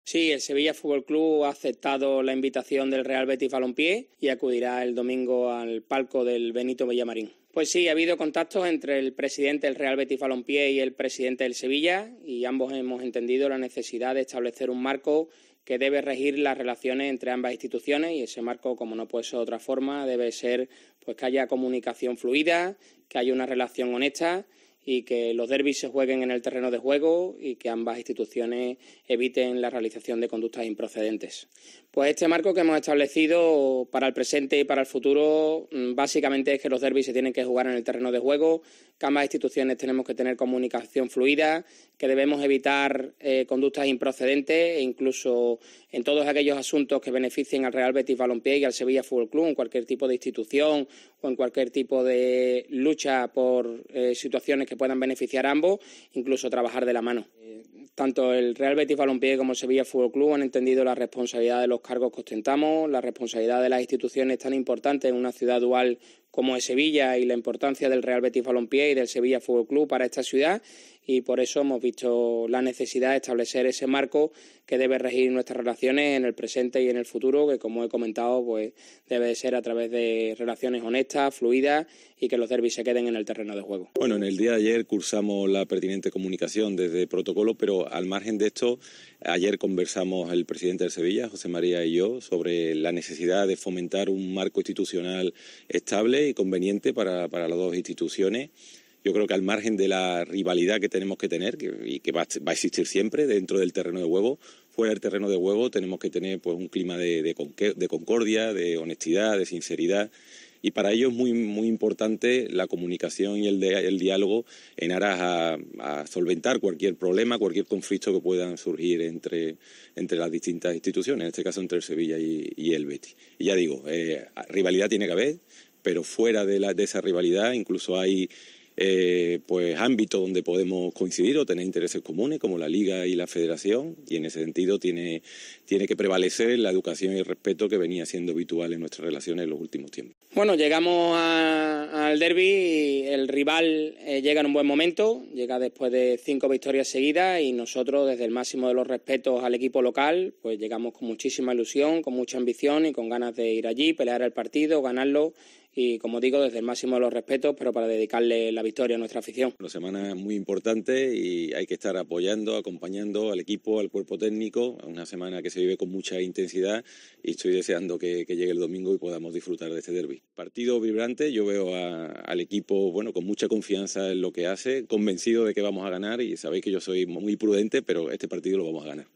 Sí, el Sevilla Fútbol Club ha aceptado la invitación del Real Betis Balompié y acudirá el domingo al palco del Benito Villamarín. Pues sí, ha habido contactos entre el presidente del Real Betis Balompié y el presidente del Sevilla y ambos hemos entendido la necesidad de establecer un marco que debe regir las relaciones entre ambas instituciones y ese marco, como no puede ser de otra forma, debe ser pues que haya comunicación fluida, que haya una relación honesta y que los derbis se jueguen en el terreno de juego y que ambas instituciones eviten la realización de conductas improcedentes. Pues este marco que hemos establecido para el presente y para el futuro básicamente es que los derbis se tienen que jugar en el terreno de juego, que ambas instituciones tenemos que tener comunicación fluida, que debemos evitar conductas improcedentes e incluso en todos aquellos asuntos que beneficien al Real Betis Balompié y al Sevilla Fútbol Club, en cualquier tipo de institución o en cualquier tipo de lucha por situaciones que puedan beneficiar a ambos, incluso trabajar de la mano. Tanto el Real Betis Balompié como el Sevilla Fútbol Club han entendido la responsabilidad de los cargos que ostentamos, la responsabilidad de las instituciones tan importantes en una ciudad dual como es Sevilla y la importancia del Real Betis Balompié y del Sevilla Fútbol Club para esta ciudad y por eso hemos visto la necesidad de establecer ese marco que debe regir nuestras relaciones en el presente y en el futuro, que como he comentado pues debe ser a través de relaciones honestas, fluidas y que los derbis se queden en el terreno de juego. Bueno, en el día de ayer cursamos la pertinente comunicación desde protocolo, pero al margen de esto, ayer conversamos el presidente del Sevilla, José María y yo, sobre la necesidad de fomentar un marco institucional estable y conveniente para las dos instituciones. Yo creo que al margen de la rivalidad que tenemos que tener y que va a existir siempre dentro del terreno de juego, fuera del terreno de juego tenemos que tener pues un clima de concordia, de honestidad, de sinceridad. Y para ello es muy importante la comunicación y el diálogo en aras a solventar cualquier problema, cualquier conflicto que puedan surgir entre las distintas instituciones, en este caso entre el Sevilla y el Betis. Y ya digo, rivalidad tiene que haber, pero fuera de esa rivalidad incluso hay pues ámbitos donde podemos coincidir o tener intereses comunes como la Liga y la Federación, y en ese sentido tiene que prevalecer la educación y el respeto que venía siendo habitual en nuestras relaciones en los últimos tiempos. Bueno, llegamos al derbi y el rival llega en un buen momento, llega después de 5 victorias seguidas y nosotros desde el máximo de los respetos al equipo local pues llegamos con muchísima ilusión, con mucha ambición y con ganas de ir allí, pelear el partido, ganarlo y como digo desde el máximo de los respetos pero para dedicarle la victoria a nuestra afición. Una semana muy importante y hay que estar apoyando, acompañando al equipo, al cuerpo técnico, una semana que se vive con mucha intensidad y estoy deseando que llegue el domingo y podamos disfrutar de este derbi. Partido vibrante, yo veo al equipo bueno con mucha confianza en lo que hace, convencido de que vamos a ganar y sabéis que yo soy muy prudente, pero este partido lo vamos a ganar.